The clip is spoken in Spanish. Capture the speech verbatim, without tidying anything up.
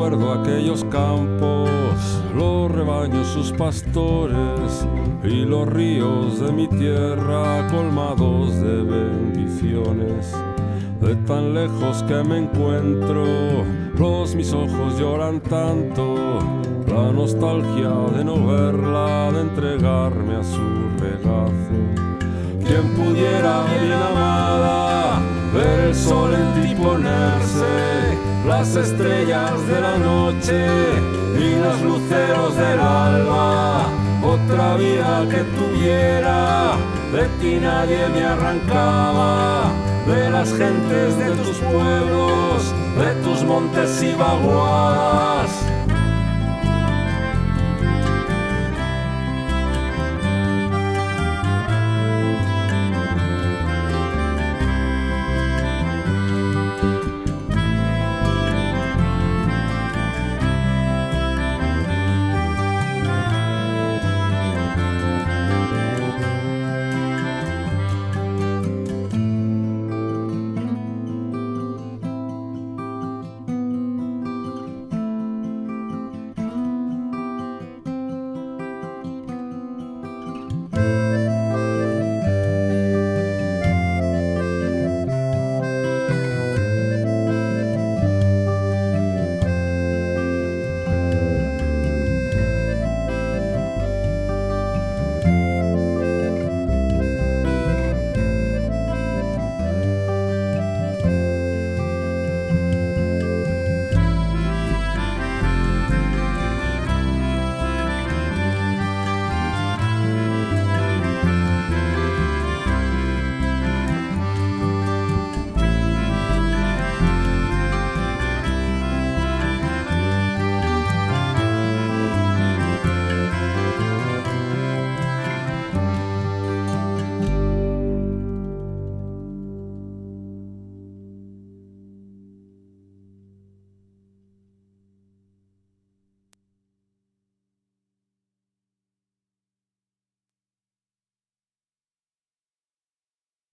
recuerdo aquellos campos, los rebaños, sus pastores y los ríos de mi tierra colmados de bendiciones. De tan lejos que me encuentro, los mis ojos lloran tanto, la nostalgia de no verla, de entregarme a su regazo. Quien pudiera, bien amada, ver el sol en ti ponerse, las estrellas de la noche y los luceros del alba. Otra vida que tuviera, de ti nadie me arrancaba, de las gentes de tus pueblos, de tus montes y vaguadas.